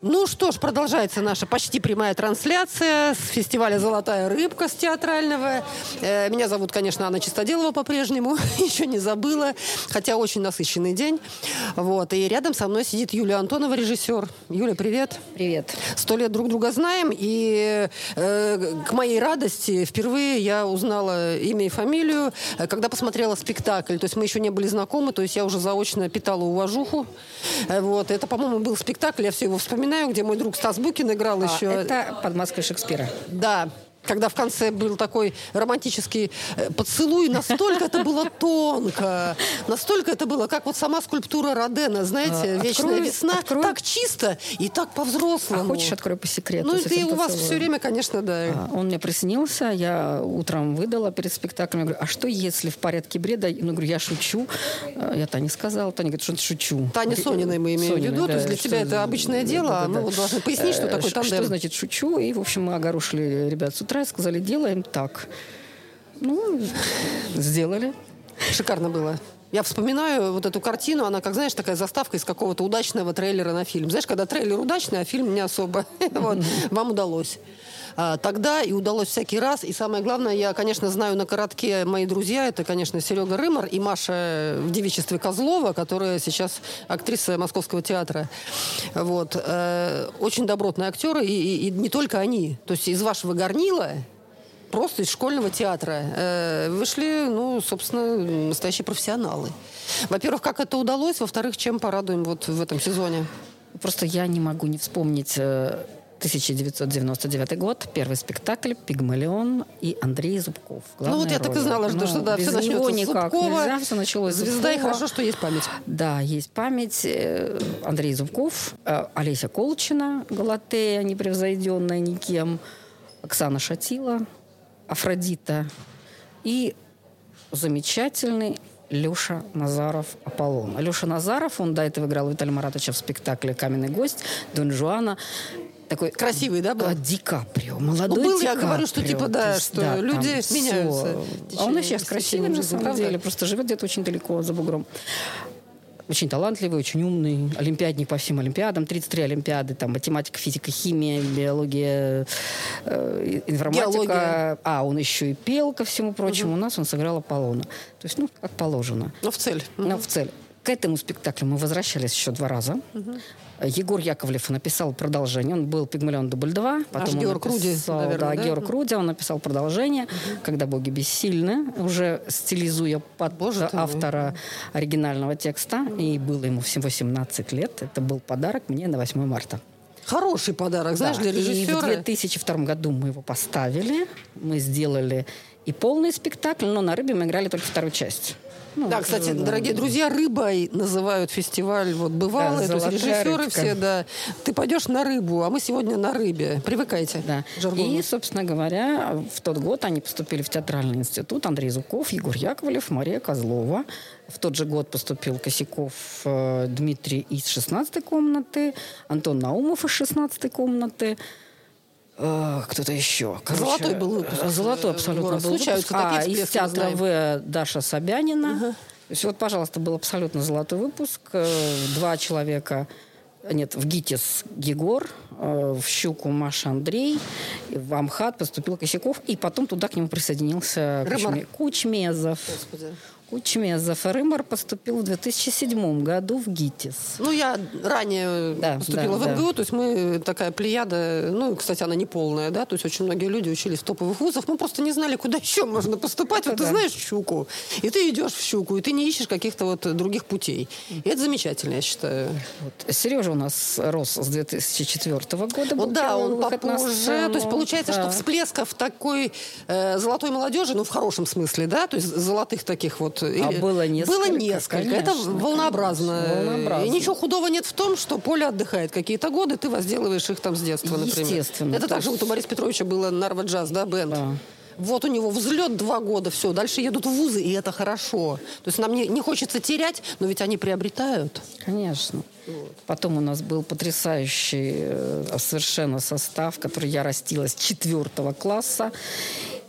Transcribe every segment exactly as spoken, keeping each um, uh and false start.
Ну что ж, продолжается наша почти прямая трансляция с фестиваля «Золотая рыбка» с театрального. Э, меня зовут, конечно, Анна Чистоделова по-прежнему, еще не забыла, хотя очень насыщенный день. Вот. И рядом со мной сидит Юлия Антонова, режиссер. Юля, привет. Привет. Сто лет друг друга знаем, и э, к моей радости впервые я узнала имя и фамилию, когда посмотрела спектакль. То есть мы еще не были знакомы, то есть я уже заочно питала уважуху. Вот. Это, по-моему, был спектакль, я все его вспоминаю, где мой друг Стас Букин играл а, еще. Это «Под маской Шекспира». Да. Когда в конце был такой романтический поцелуй, настолько это было тонко, настолько это было, как вот сама скульптура Родена, знаете, а, «Вечная открой, весна», открой. Так чисто и так по-взрослому. А хочешь, открою по секрету? Ну, это и у вас все время, конечно, да. А, он мне приснился, я утром выдала перед спектаклем, я говорю, а что если в порядке бреда? Ну, говорю, я шучу. Я Тане сказала, Таня говорит, что ты шучу. Таня Сониной мы имеем Сониной, в виду, да, то есть для что, тебя это обычное дело, да, да, да. А мы должны пояснить, что такое тандем. Что значит шучу? И, в общем, мы огорошили ребят с утра и сказали, делаем так. Ну, сделали. Шикарно было. Я вспоминаю вот эту картину, она, как, знаешь, такая заставка из какого-то удачного трейлера на фильм. Знаешь, когда трейлер удачный, а фильм не особо. Вот. Вам удалось. А, тогда и удалось всякий раз. И самое главное, я, конечно, знаю на коротке мои друзья. Это, конечно, Серега Рымар и Маша в девичестве Козлова, которая сейчас актриса Московского театра. Вот. Очень добротные актеры. И, и, и не только они. То есть из вашего горнила... Просто из школьного театра э, вышли, ну, собственно, настоящие профессионалы. Во-первых, как это удалось? Во-вторых, чем порадуем вот в этом сезоне? Просто я не могу не вспомнить э, тысяча девятьсот девяносто девятый год, первый спектакль «Пигмалион» и Андрей Зубков. Ну вот я роли. Так и знала, что, что да, все начнется с Зубкова. Нельзя, все началось Звезда, Зубкова. И хорошо, что есть память. Да, есть память. Андрей Зубков, э, Олеся Колчина, Галатея, непревзойденная никем, Оксана Шатила, Афродита и замечательный Леша Назаров Аполлон. Леша Назаров, он до этого играл Виталия Маратовича в спектакле «Каменный гость», Дон Жуана. Такой красивый, да, был? Ди Каприо, молодой ну, был, Ди я Каприо. говорю, что типа, да, есть, что да, люди меняются. А он и сейчас красивый, на самом деле, просто живет где-то очень далеко, за бугром. Очень талантливый, очень умный, олимпиадник по всем олимпиадам, тридцать три олимпиады, там, математика, физика, химия, биология, э, информатика. Геология. А, он еще и пел, ко всему прочему. Угу. У нас он сыграл Аполлона. То есть, ну, как положено. Но в цель. Но в цель. К этому спектаклю мы возвращались еще два раза. Угу. Егор Яковлев написал продолжение. Он был «Пигмалион» дубль два. Потом Аж Георг Руди, наверное, да, да? Георг Руди. Он написал продолжение угу. «Когда боги бессильны», уже стилизуя под Боже автора мой. Оригинального текста. Угу. И было ему всего семнадцать лет. Это был подарок мне на восьмое марта. Хороший подарок, знаешь, да. для режиссера. И в две тысячи втором году мы его поставили. Мы сделали и полный спектакль, но на «Рыбе» мы играли только вторую часть. Ну, да, кстати, да, дорогие да. друзья, «Рыбой» называют фестиваль вот бывалый, да, то есть режиссеры рыбка. Все, да. Ты пойдешь на «Рыбу», а мы сегодня на «Рыбе». Привыкайте. Да. И, собственно говоря, в тот год они поступили в театральный институт. Андрей Зубков, Егор Яковлев, Мария Козлова. В тот же год поступил Косяков э, Дмитрий из шестнадцатой комнаты, Антон Наумов из шестнадцатой комнаты. Кто-то еще. Короче, золотой был выпуск. Золотой абсолютно был выпуск. А, из театра В Даша Собянина. Угу. То есть вот, пожалуйста, был абсолютно золотой выпуск. Два человека... Нет, в ГИТИС Егор, в «Щуку» Маша Андрей, в Амхат поступил Косяков, и потом туда к нему присоединился Кучме... Кучмезов. Господи. Кучмезов. Рымар поступил в две тысячи седьмом году в ГИТИС. Ну, я ранее да, поступила да, в МГУ, да. То есть мы такая плеяда, ну, кстати, она не полная, да, то есть очень многие люди учились в топовых вузах, мы просто не знали, куда еще можно поступать. Это вот да. ты знаешь «Щуку», и ты идешь в «Щуку», и ты не ищешь каких-то вот других путей. И это замечательно, я считаю. Вот. Сережа у нас рос с две тысячи четвёртого года. Вот да, он попозже. То есть получается, да. что всплесков такой э, золотой молодежи, ну, в хорошем смысле, да, то есть золотых таких вот. А было несколько. Было несколько. Конечно, это волнообразно. волнообразно. И ничего худого нет в том, что поле отдыхает какие-то годы, ты возделываешь их там с детства, например. Естественно. Это так же вот у Бориса Петровича было Нарва Джаз, да, бенд. Да. Вот у него взлет два года, все, дальше едут в вузы, и это хорошо. То есть нам не, не хочется терять, но ведь они приобретают. Конечно. Вот. Потом у нас был потрясающий э, совершенно состав, который я растила с четвертого класса.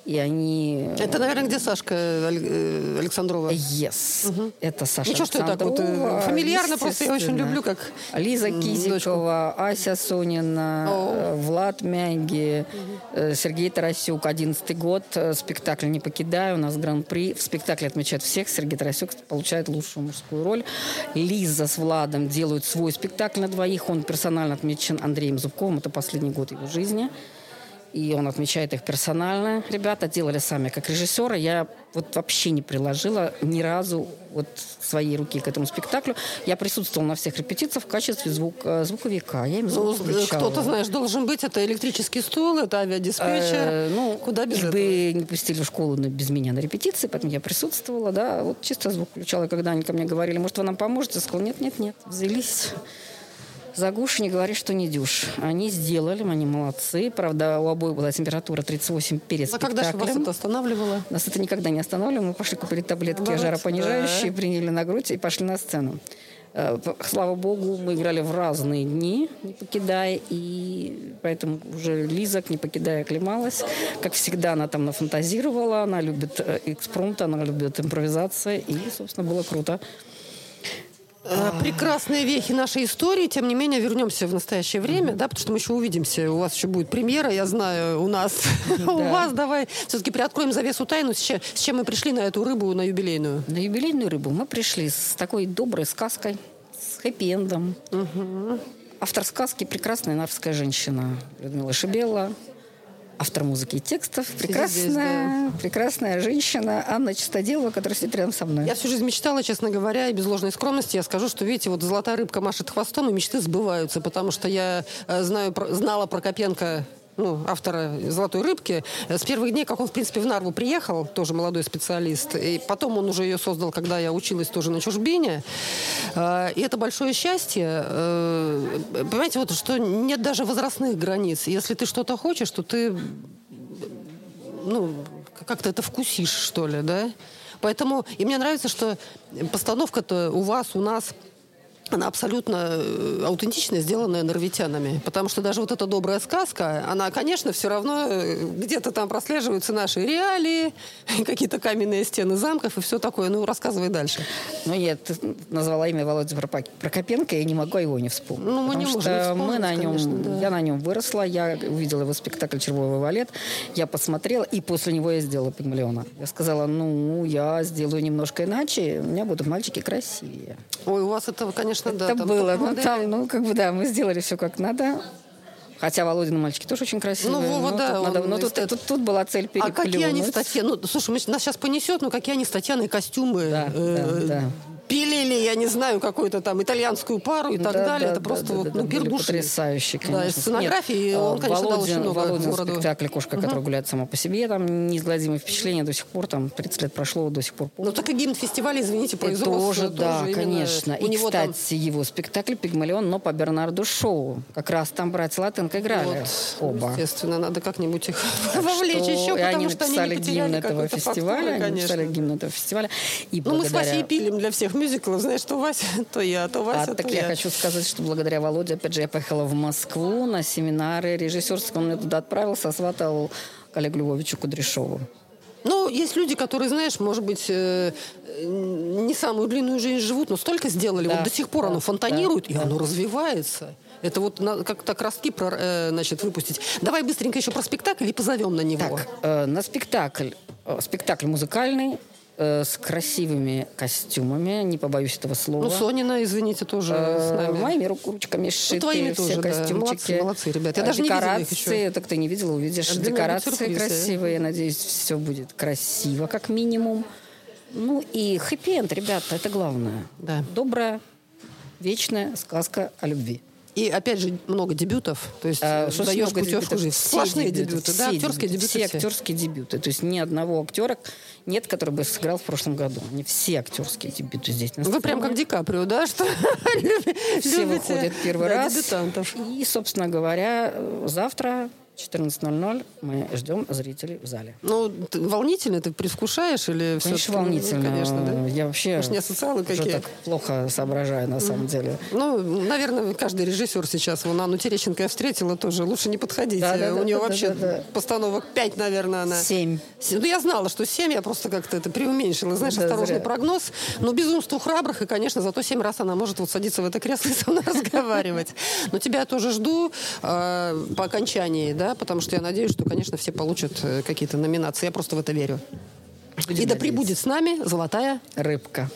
И они... Это, наверное, где Сашка Александрова? Yes. Угу. Это Саша Ничего, что Александрова. Это так вот фамильярно, просто я очень люблю, как... Лиза Кизикова, дочку. Ася Сонина, О. Влад Мяги, угу. Сергей Тарасюк. одиннадцатый год. Спектакль «Не покидаю». У нас гран-при. В спектакле отмечают всех. Сергей Тарасюк получает лучшую мужскую роль. Лиза с Владом делают свой спектакль на двоих. Он персонально отмечен Андреем Зубковым. Это последний год его жизни. И он отмечает их персонально. Ребята делали сами как режиссеры. Я вот вообще не приложила ни разу вот своей руки к этому спектаклю. Я присутствовала на всех репетициях в качестве звук, звуковика. Я им звук ну, включала. Кто-то, знаешь, должен быть. Это электрический стул, это авиадиспетчер. Э, ну, куда без их этого? бы не пустили в школу без меня на репетиции, поэтому я присутствовала. Да, вот чисто звук включала. Когда они ко мне говорили, может, вы нам поможете? Я сказала, нет, нет, нет. Взялись... За гуш не говори, что не дюш. Они сделали, они молодцы. Правда, у обоих была температура тридцать восемь перед а спектаклем. А когда же вас это останавливало? Нас это никогда не останавливало. Мы пошли купили таблетки да, жаропонижающие, да. приняли на грудь и пошли на сцену. Слава богу, мы играли в разные дни, не покидая. И поэтому уже Лиза, не покидая, оклемалась. Как всегда, она там нафантазировала. Она любит экспромт, она любит импровизацию. И, собственно, было круто. Прекрасные вехи нашей истории. Тем не менее, вернемся в настоящее время, mm-hmm. да, потому что мы еще увидимся. У вас еще будет премьера, я знаю, у нас. У вас давай все-таки приоткроем завесу тайну. С чем мы пришли на эту рыбу, на юбилейную? На юбилейную рыбу мы пришли с такой доброй сказкой, с хэппи-эндом. Автор сказки — прекрасная нарвская женщина Людмила Шибелла. Автор музыки и текстов. Прекрасная, здесь, да. прекрасная женщина Анна Чистоделова, которая сидит рядом со мной. Я всю жизнь мечтала, честно говоря, и без ложной скромности я скажу, что, видите, вот золотая рыбка машет хвостом, и мечты сбываются, потому что я э, знаю, про, знала Прокопенко, ну, автора «Золотой рыбки», с первых дней, как он, в принципе, в Нарву приехал, тоже молодой специалист, и потом он уже ее создал, когда я училась тоже на чужбине. И это большое счастье. Понимаете, вот что нет даже возрастных границ. Если ты что-то хочешь, то ты, ну, как-то это вкусишь, что ли, да? Поэтому, и мне нравится, что постановка-то у вас, у нас... Она абсолютно аутентичная, сделанная норвитянами. Потому что даже вот эта добрая сказка, она, конечно, все равно где-то там прослеживаются наши реалии, какие-то каменные стены замков и все такое. Ну, рассказывай дальше. Ну, нет, ты назвала имя Володя Прокопенко, я не могу его не вспомнить. Ну, мы не можем что мы на нем, конечно, да. Я на нем выросла, я увидела его спектакль «Червовый валет», я посмотрела, и после него я сделала «Пигмалиона». Я сказала, ну, я сделаю немножко иначе, у меня будут мальчики красивее. Ой, у вас этого, конечно, Это да, там было, ну там, ну как бы да, мы сделали все как надо. Хотя Володины мальчики тоже очень красивые. Ну, Вова, но да. Тут, надо, но тут, тут, тут, тут была цель переплюнуть. А какие они с Татьяной? Ну, слушай, мы, нас сейчас понесет, но какие они с Татьяной костюмы да, э, да, да. пилили, я не знаю, какую-то там итальянскую пару и так да, далее. Да, это да, просто да, вот, да, ну, да, пир души. Потрясающе, конечно. Да, из сценографии Нет, он, конечно, Володин, дал очень много Володин городу. Спектакль «Кошка, угу. которая гуляет сама по себе», там неизгладимые впечатления до сих пор, там тридцать лет прошло, до сих пор помню. Ну, так и гимн фестиваля, извините, произрос. Тоже, тоже да, именно, конечно. И, кстати, там... его спектакль «Пигмалион», но по Бернарду Шоу. Как раз там братья Латенко играли вот, оба. Естественно, надо как-нибудь их вовлечь еще, потому они что они не гимн этого фестиваля, фактуры, они написали гимн этого фестиваля. И ну, благодаря... мы с Васей пилим для всех мюзиклов, знаешь, что Вася, то я, то Вася, а, то так я. я хочу сказать, что благодаря Володе, опять же, я поехала в Москву на семинары режиссерские. Он меня туда отправил, сосватал к Олегу Львовичу Кудряшову. Ну, есть люди, которые, знаешь, может быть, э, не самую длинную жизнь живут, но столько сделали. Да, вот до сих пор да, оно фонтанирует, да, и да. оно развивается. Это вот как так ростки про, э, значит, выпустить. Давай быстренько еще про спектакль и позовем на него. Так, э, на спектакль. Спектакль музыкальный, э, с красивыми костюмами, не побоюсь этого слова. Ну, Сонина, извините, тоже э, с нами. Моими ручками сшиты, ну, твоими все тоже, костюмчики. Да. Молодцы, молодцы, ребята. Я даже декорации, не видела их еще. Так ты не видела, увидишь. А декорации сюрприз, красивые. Я надеюсь, все будет красиво, как минимум. Ну и хэппи-энд, ребята, это главное. Да. Добрая, вечная сказка о любви. И, опять же, много дебютов. То есть а, даешь путевку жизни. Сплошные дебюты, дебюты, да? Актерские дебюты. Все, все актерские дебюты. То есть ни одного актера нет, который бы сыграл в прошлом году. Они все актерские дебюты здесь. Вы прям как Ди Каприо, да? Что все выходят первый раз. Дебютантов. И, собственно говоря, завтра четырнадцать ноль ноль мы ждем зрителей в зале. Ну, ты, волнительно ты предвкушаешь или все? Конечно, волнительно. Ну, конечно, да? Я вообще Может, не асоциалы уже какие? так плохо соображаю, на самом деле. Ну, наверное, каждый режиссер сейчас. Вон Анну Терещенко я встретила тоже. Лучше не подходить. Да, да, У да, нее да, вообще да, да. постановок пять, наверное, она. Семь. Ну, я знала, что семь. Я просто как-то это преуменьшила. Знаешь, Да, осторожный зря. прогноз. Но безумству храбрых. И, конечно, зато семь раз она может вот садиться в это кресло и со мной разговаривать. Но тебя я тоже жду э, по окончании, да, потому что я надеюсь, что, конечно, все получат э, какие-то номинации. Я просто в это верю. И да пребудет с нами золотая рыбка.